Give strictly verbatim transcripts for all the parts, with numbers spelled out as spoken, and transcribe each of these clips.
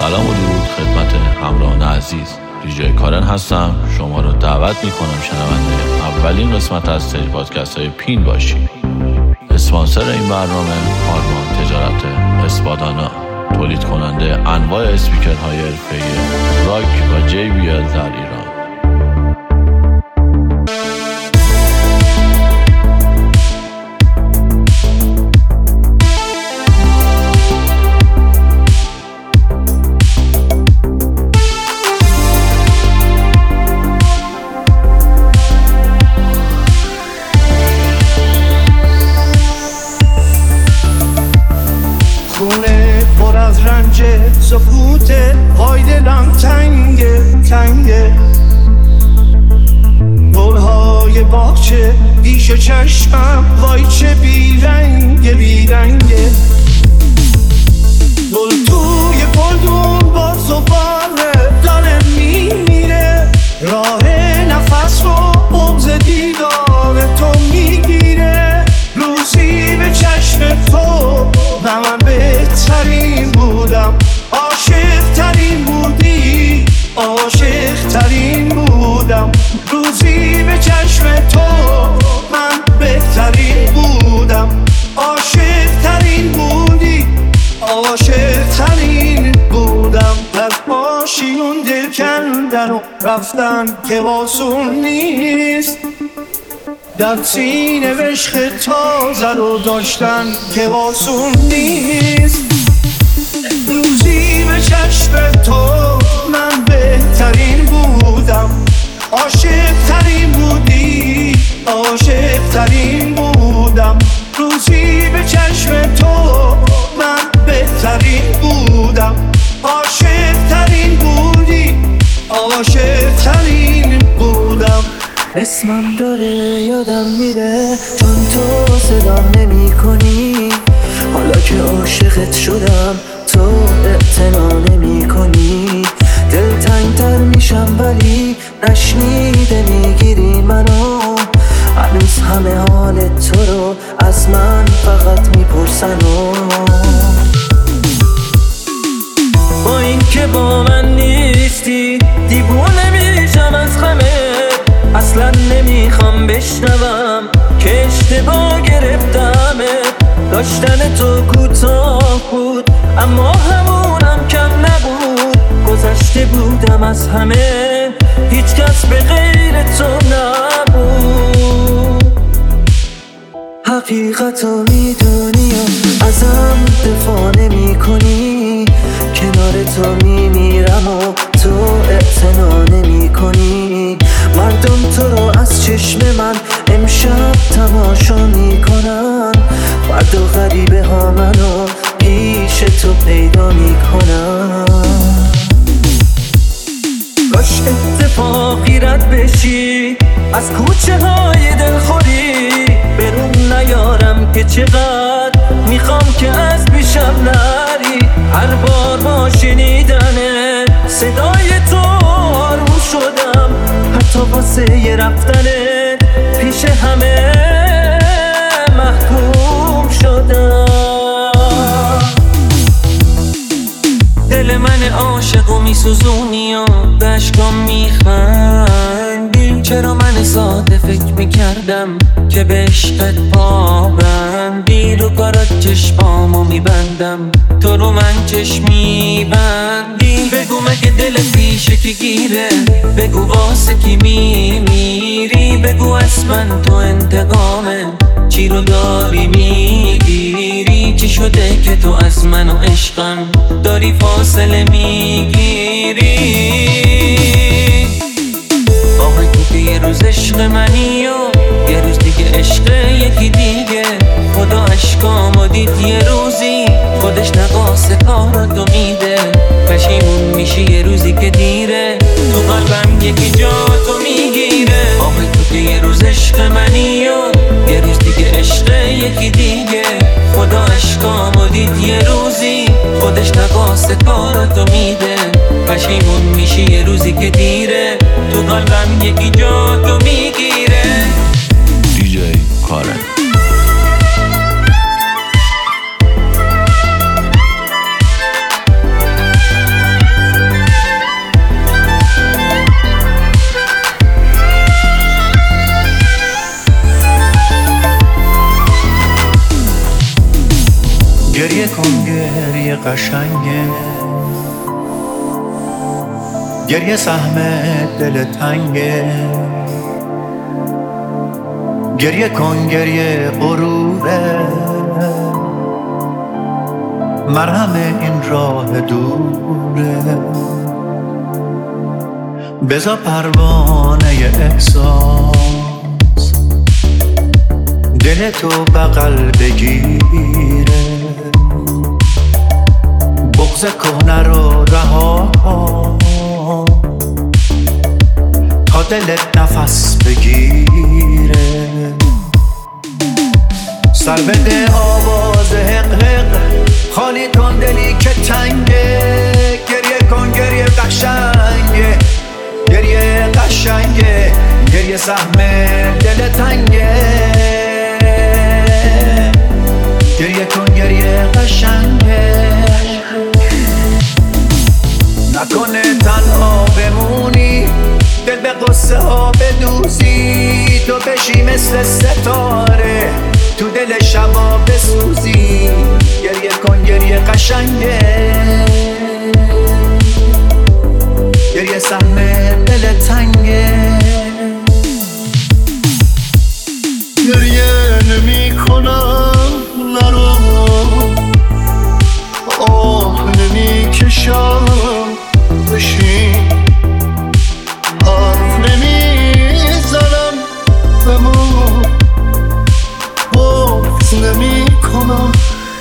سلام و درود خدمت همراهان عزیز. دیجی کارن هستم. شما رو دعوت میکنم شنونده اولین قسمت از سری پادکست های پین باشید. اسپانسر این برنامه آرمان تجارت اسپادانا، تولید کننده انواع اسپیکرهای حرفه‌ای راک و جی بی ال در ایران. سکوته پای دلم تنگه تنگه، گلهای باغچه پیش چشمم وای چه بیرنگه بیرنگه، گل توی گلدون با زباله داره میمیره، راه نفس رو بغض دیدار تو میگیره، روزی به چشم تو و من بهترین بودم، عاشق ترین بودی، عاشق ترین بودم، روزی به چشم تو من بهترین بودم، عاشق ترین بودی، عاشق ترین بودم. از ماشیون دل کندن و رفتن که آسون نیست، در سینه عشق تازه رو داشتن که آسون نیست، روزی به چشم تو من بهترین بودم، عاشق ترین بودی، عاشق ترین بودم، روزی به چشم تو من بهترین بودم، عاشق ترین بودی، عاشق ترین بودم. اسمم داره یادم میره چون تو صدام نمی کنی، حالا که عاشقت شدم تو اعتنا نمی کنی، دلتنگ تر میشم ولی نشنیده میگیری منو، هنوز همه حال تو رو از من فقط میپرسن و با این که با من نیستی دیوونه میشم از غمت، اصلا نمیخوام بشنوم که اشتباه گرفتمت، داشتن تو کوتاه بود اما همونم کم نبود، گذشته بودم از همه هیچ کس به غیر تو نبود، حقیقتو میدونی و ازم دفاع نمی کنی، کنار تو میمیرم و تو اعتنا نمی کنی، مردم تو رو از چشم من امشب تماشا میکنن، فردا غریبه ها منو پیش تو پیدا میکنن، باش اتفاقی رد بشی از کوچه های دلخوری، برون نیارم که چقدر میخوام که از پیشم نری، هر بار با شنیدن صدای تو آروم شدم، حتی واسه یه رفتنه پیش همه محکوم شدم، دل من عاشقو میسوزونی و به عشقام میخندی، چرا من ساده فکر میکردم که به عشقت پابندی، رو کارات چشمامو میبندم تو رو من چشم میبندی، بگو مگه دلت پیشه که گیره، بگو واسه کی میمیری، بگو از من تو انتقامه چی رو داری میگیری، چی شده که تو از من و عشقم داری فاصله میگیری، آخه تو که یه روز عشق منی و یه روز دیگه عشق یکی دیگه، خدا عشقامو دید یه روزی خودش نقاس کاراتو میده، پشیمون میشی یه روزی که دیره، تو قلبم یکی جا تو میگیره، آخه تو که یه روز عشق منی و یه روز دیگه عشق یکی دیگه، خدا عشقامو دید یه روزی خودش نقاس کاراتو میده، پشیمون میشی یه روزی که دیره، تو قلبم یکی جا تو میگیره. دیجی کارن. گریه کن گریه قشنگه، گریه سهم دل تنگه، گریه کن گریه غروره، مرهم این راه دوره. بذار پروانه احساس دل تو بغل بگیره، بغض کهنه رو رها تا دلت نفس بگیره. سر بده آواز حق حق، خالی کن دلی که تنگه، گریه کن گریه قشنگه، گریه قشنگه، گریه سهم دل تنگه، گریه کن گریه قشنگه. نکنه تنها بمونی، دل به قصه ها بدوزی، تو بشی مثل ستاره تو دل شبا بسوزی. گریه کن گریه قشنگه، گریه سهم دل تنگه. گریه نمی کنم نرو، آه نمی کشم بشین، حرف نمی زنم بمون، بغض نمی کنم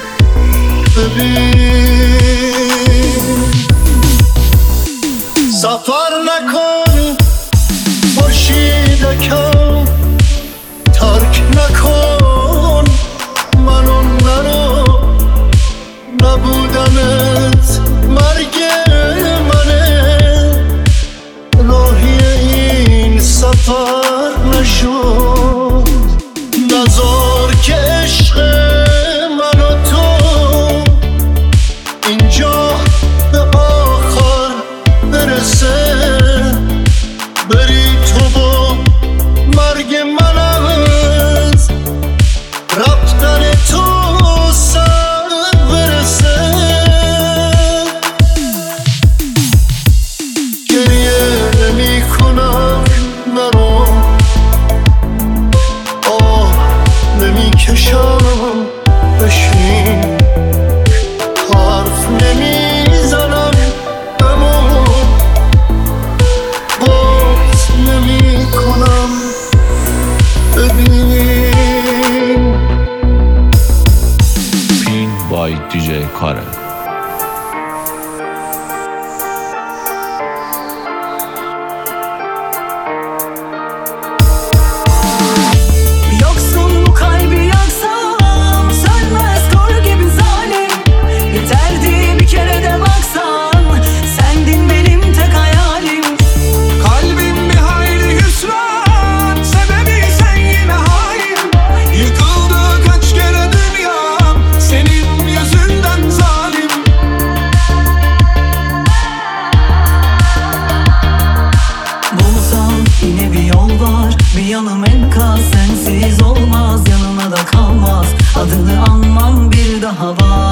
ببین. سفر نکن خورشیدکم، ترک نکن منو نرو، نبودنت مرگ منه، راهی این سفر نشد. نذار که عشق من و تو اینجا به آخر برسه، بری تو با مرگ من از رفتن تو سر برسه. گریه نمی کنم نرو، آه نمی کشم بشین، حرف نمی زنم بمون، بغض نمی کنم ببین. پین بای دیجی کارن. Yoksun bu kalbi yaksam, sönmez kor gibi zalim. Yeterdi bir kere de baksan, sendin benim tek hayalim. Kalbim bir hayli hüsran, sebebi sen yine hain. Yıkıldı kaç kere dünyam, senin yüzünden zalim. Bulsam yine bir yol var, bir yanım enkaz, sensiz olmaz, yanına da kalmaz. Adını anmam bir daha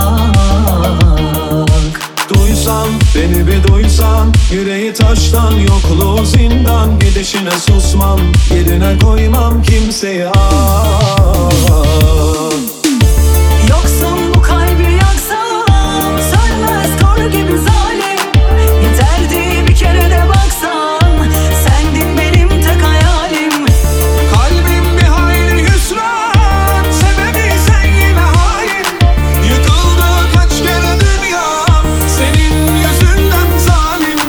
bak. Duysan, beni bir duysan, yüreği taştan, yokluğu zindan, gidişine susmam, yerine koymam kimseyi ah. Yoksun bu kalbi yaksam, sönmez kor gibi zalim. Yeterdi bir kere de baksan, sendin benim tek hayalim. Kalbim bir hayli hüsran, sebebi sen yine hain. Yıkıldı kaç kere dünyam, senin yüzünden zalim.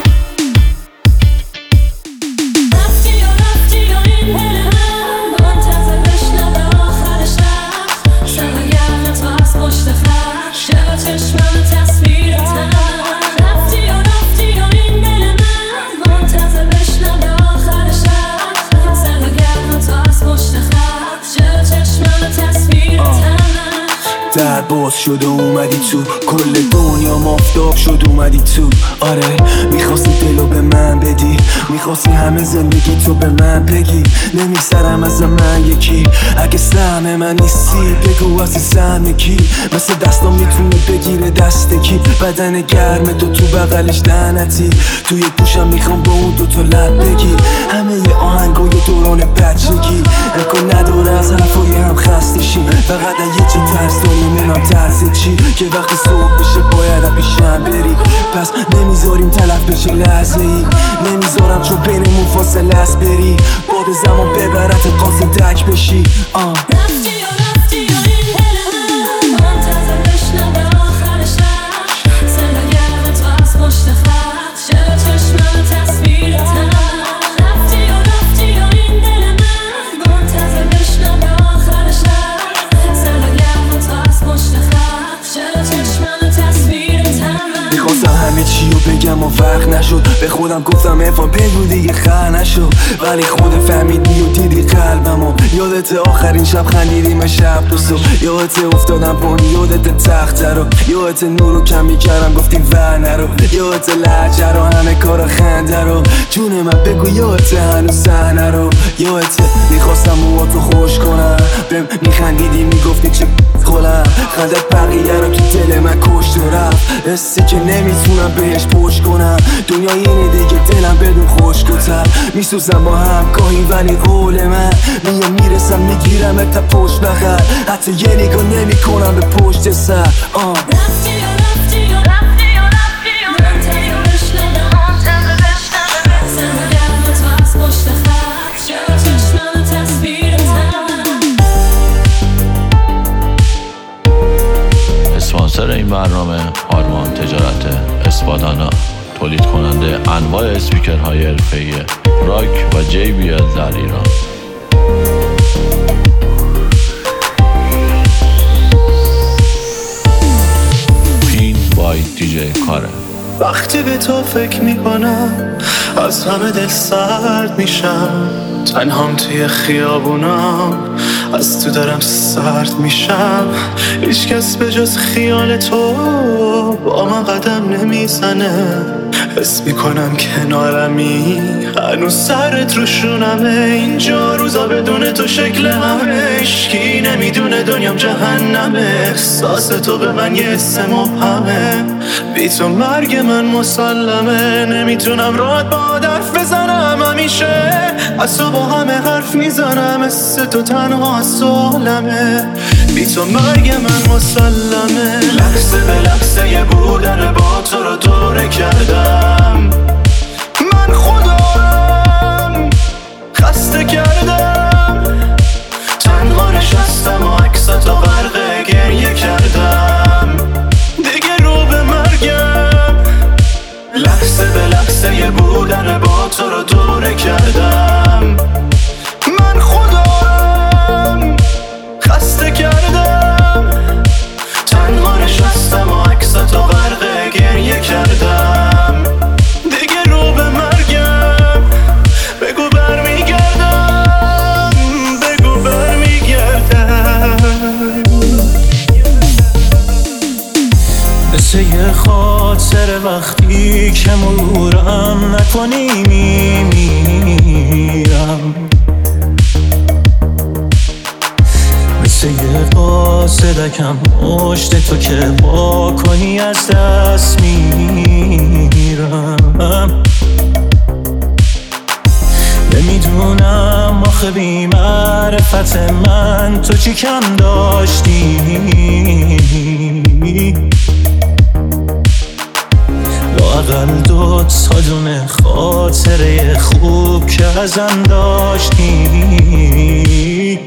رفتی و رفتی و این دل من منتظر بشنوه آخر شب، شب گرم تو از پشت خط، شب چشمم تصویرتم. رفتی و رفتی و این دل من منتظر بشنوه آخر شب، شب گرم تو از پشت خط، شب چشمم تصویرتم. در باز شد و اومدی تو، کل دنیا مافتاب شد اومدی تو. آره میخواستی دلو به من بدی، میخواستی همه زندگی تو به من بگی. نمیگذرم از من یکی، اگه سهم من نیستی بگو عزیزم یکی. مثل دستم میتونه بگیره دست کی، بدن گرم تو تو بغلش لعنتی. توی گوشم میخوام با اون دوتا لب بگی، همه ی آهنگای دوران بچگی. امکان نداره از حرفای هم خسته شی، فقط یه چی ترس داری منم ترس چی، که وقتی صبح بشه باید پیشم بری. پس نمیذاریم تلف بشه لحظه ای، نمیذارم چون بینمون فاصله است بری. باد زمان ببرت قاصد دک بشی. آه رفتی و رفتی و این دل من منتظر بشنوه آخر شب. صدا گرم تو از پشت خط، چرا چشمم تصویرتم. رفتی و رفتی و این دل من منتظر بشنوه آخر شب. صدا گرم تو از پشت خط، چرا چشمم تصویرتم. میخواستم همه چی رو بگم و وقت نشد، به خودم گفتم افان بگو دیگه خر نشد. ولی خود فهمیدی و دیدی قلبمو، یادت آخرین شب خندیدیم شب دو صبح. یادت افتادم بانی، یادت تخت رو، یادت نور رو کم میکردم گفتی ور نرو. یادت لحجه رو، همه کارا خنده رو، جون من بگو یادت هنوز صحنه رو. یادت میخواستم موهاتو خوش کنم، بهم میخندیدی میگفتی چه خولم. خندت بقیه رو تو دل من کشت و رفت، حسی که نمیتونم بهش پشت کنم. دنیا اینه دیگه دلم بدون خشک و تر، میسوزم با هم گاهی ولی قول من میام میرسم میگیرم تا پشت بغل. حتی یه نگاه نمی کنم به پشت سر. آه رفتی و رفتی و رفتی و رفتی و منتظر بشنوه منتظر بشنوه صدا گرم تو از پشت خط، چرا چشمم تصویرتم. اسپانسر این برنامه آرمان تجارت اسپادانا، تولید کننده انواع اسپیکرهای حرفه‌ای راک و جی بی ال در ایران. پین بای دیجی کارن. وقتی به تو فکر میکنم از همه دل سرد میشم، تنهام توی خیابونام از تو دارم سرد میشم. هیچ کس به جز خیال تو با من قدم نمیزنه، حس میکنم کنارمی هنوز سرت روشونمه. اینجا روزا بدون تو شکل همه، اشکی نمیدونه دنیام جهنمه. احساس تو به من یه حس مبهمه، بی تو مرگ من مسلمه. نمیتونم راحت با حرف بزنم، همیشه از تو با همه حرف میزنم. حس تو تنها سالمه، بی تو مرگ من مسلمه. لحظه به لحظه یه بودن با تو رو دوره کردم، من خودم خسته کردم. تنها نشستم و عکستو غرق گریه کردم، دیگه رو به مرگم. لحظه به لحظه یه بودن با تو رو دوره کردم، من خودم خسته کردم. تنها نشستم و عکستو غرق گریه کردم، دیگه رو به مرگم. بگو برمیگردم، بگو برمیگردم. مثل یه خاطر وقتی که مرورم نکنی میمیرم، مثل یه قاصدکم مشت تو که با کنی از دست میرم. نمیدونم آخه بی معرفت من تو چی کم داشتی، لااقل دو تا دونه خاطره خوب که ازم داشتی.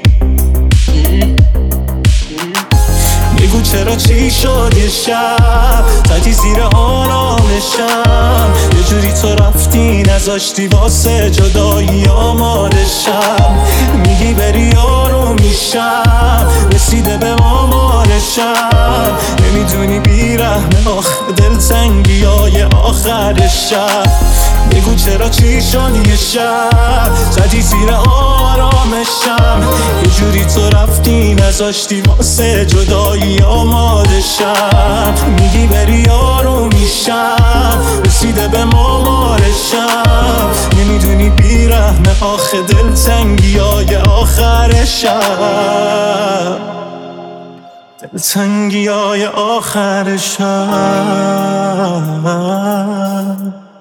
بگو چرا چی شد یه شب تکی زیر آرامشم، یه جوری تو رفتی نذاشتی واسه جدایی آمادشم. میگی بری آروم میشم، رسیده به آمارشم. نمیدونی بیرحمه آخه دلتنگی های آخر شب. بگو چرا چی شد یه شب زدی زیر آرامشم، یه جوری تو رفتی نذاشتی واسه جدایی آماده شم. میگی بری آروم میشم، رسیده به مامارشم، نمیدونی بیرحمه آخه دلتنگی های آخر شب، دلتنگی های آخر شب.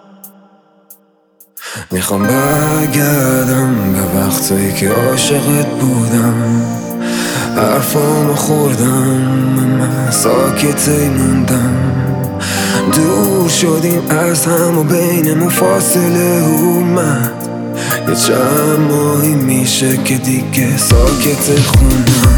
میخوام برگردم به وقتایی که عاشقت بودم، حرفامو خوردم من ساکتی موندم، دور شدیم از هم و بینمون فاصله اومد، یه چند ماهی میشه که دیگه ساکت خونم.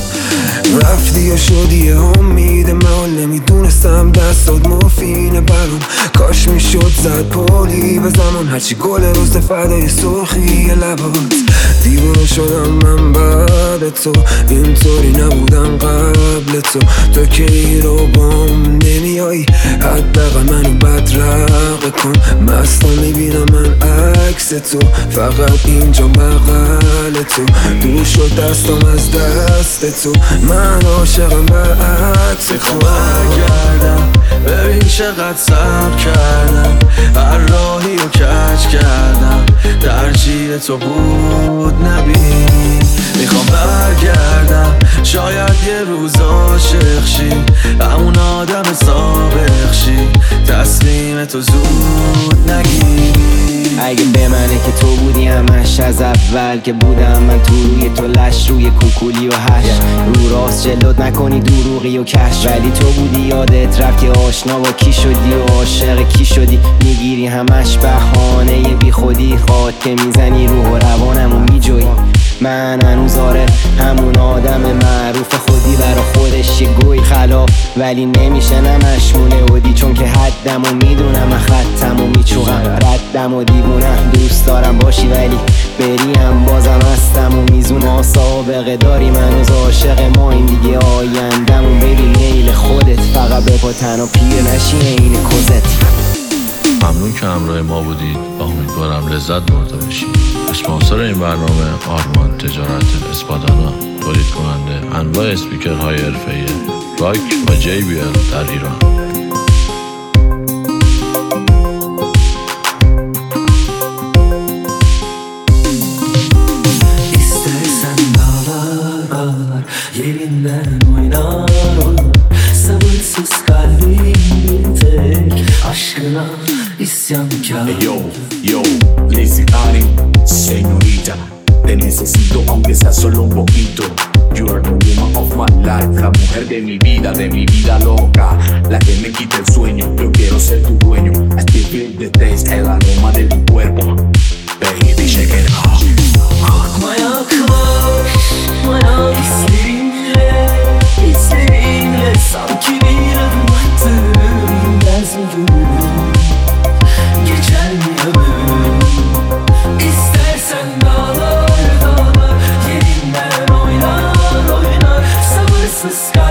رفتی و شدی امید من، نمیدونستم دستات مفینه برام، کاش میشد زد پولی به زمان، هرچی گل روز فدای سرخی لبات. دیوونه شدم من بعد تو، اینطوری نبودم قبل تو، تو که رو بام نمیایی حداقل منو بدرقه کن. مستا میبینم من عکس تو، فقط اینجا بغل تو، دور شد دستم از دست تو، من عاشقم به عکس تو. برگردم ببین چقدر صبر کردم، هر راهی رو کج کردم، ترجیح تو بود نبینی. میخوام برگردم شاید یه روز عاشق شی، همون آدم سابق شی، تسلیم تو زود نگیری. اگه به منه که تو بودی همش از اول که بودم من، تو روی تو لش روی کوکولی و هش، رو راست جلوت نکنی دروغی و کش، ولی تو بودی یادت رفت که آشنا با کی شدی و عاشق کی شدی، میگیری همش بهانه بی خودی، خواد که میزنی روح و روانم و میجوی. من هنوز آره همون آدم معروف خودی برا خودش یه گوی خلاف، ولی نمیشه نمشمونه بودی، چون که حدم و میدونم من خطم و میچوغم ردم و دیوونم، دوست دارم باشی ولی بریم بازم هستم و میزون. ما سابقه داریم هنوز عاشق ما این دیگه آیندمون، ببین میل خودت فقط به پا تنها پیر نشی این کزت. ممنون که همراه ما بودید و امیدوارم لذت برده باشید. اسپانسر این برنامه آرمان تجارت اسپادانا، تولید کننده انواع اسپیکرهای حرفه‌ای راک و جی بی ال در ایران. İstersen dağlar ağlar, yerinden oynar oynar, sabırsız kalbim bir tek aşkına isyankar. Hey, yo, yo, Lazy Ari, señorita, te necesito aunque sea solo un poquito. You are the woman of my life, la mujer de mi vida, de mi vida loca, la que me quita el sueño. Yo quiero ser tu dueño. I still feel the taste, el aroma de tu cuerpo. Baby, shake it off. Korkma yaklaş, bana hislerinle, hislerinle sanki bir adım attım. Bilmez mi gönlüm, geçer mi ömrüm? İstersen dağlar dağlar, yerinden oynar oynar, sabırsız kal.